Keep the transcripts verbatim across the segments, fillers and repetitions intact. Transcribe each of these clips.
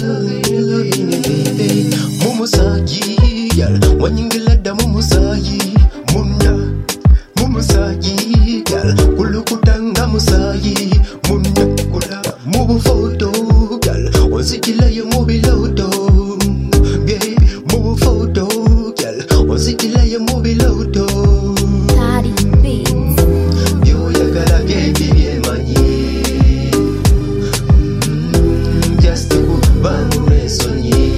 loving you, baby. Mumusaji, girl. When you get the mumusaji, munda. Mumusaji, girl. Kulukutanga musaji, munda. Kula mubu photo, girl. Onsikila ya mubi loto, baby. Mubu photo, girl. Onsikila ya mubi loto. Toddy Beats. Yo ya gara baby bien mani. Just to bang sonye.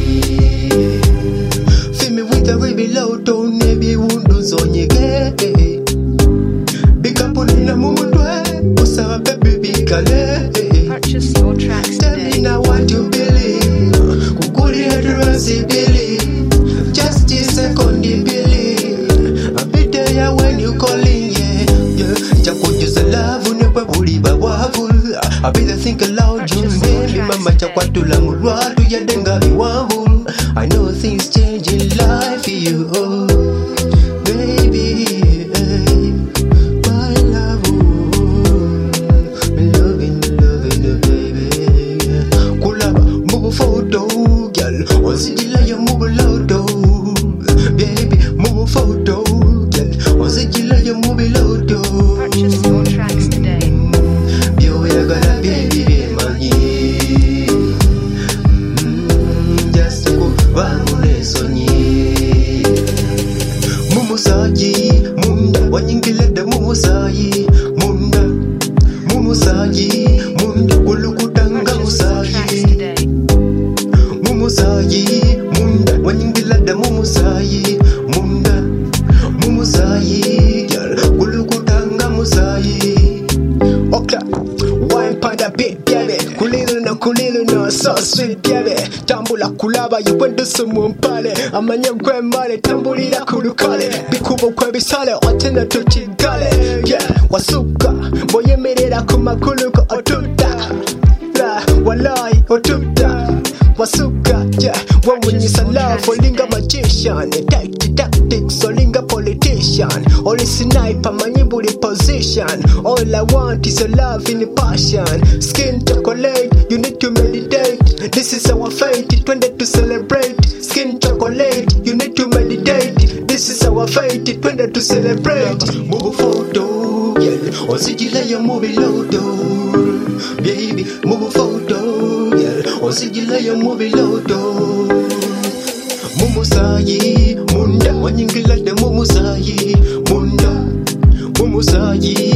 Feel me with a baby loto, maybe wundu zonye ge. Big up on na mumutwe, usa baby bikale. Purchase your tracks Tell me today. now what you believe. Kukuri address believe. Just a second believe. I be there when you calling, yeah. Yeah. Chako just love unepa buliba wavu. I be there think aloud you name. Mama chakwa tulamurwa tu ya denga biwavu. I know things change in life for you, oh, baby. eh. My love, oh, me loving, me loving you, baby. Kulaba, move photo, girl. Onsikila ya move loto, baby. Move photo, girl. Onsikila ya move loto. Purchase your tracks today. Yo ya gara baby be mani. Mm, just to go bamune sonye. Mumusaji, munda. Wanyingile de mumusaji, munda. Mumusaji, munda. Kulukutanga Purchase your tracks musaji. today. Mumusaji, munda. Wanyingila de mumusaji, munda. Mumusaji, girl. Kulukutanga musaji. Okay, wine panda beat, baby. Kulilo na kulilo na so sweet, baby. Tambula kulaba yikwendo sumumpale. Amanya kwe male, tambulira kulukale. Bikubo kwe bisale, otena tuchigale. Yeah, wasuka, boyemerera kumakuluko otuta. La, walai, otuta. Wasuka, yeah, when you say love, olinga magician. Take the tactics, olinga politician. Only sniper, manibuli position. All I want is a love in a passion. Skin chocolate, you need to meditate. This is our fate, it wanted to celebrate. Skin chocolate, you need to meditate. This is our fate, it wanted to celebrate. Move photo, yeah. Onsikila ya move loto, baby. Move photo, yeah. Onsikila ya move loto. Mumusaji, munda. Wanyingila de mumusaji, munda. Mumusaji.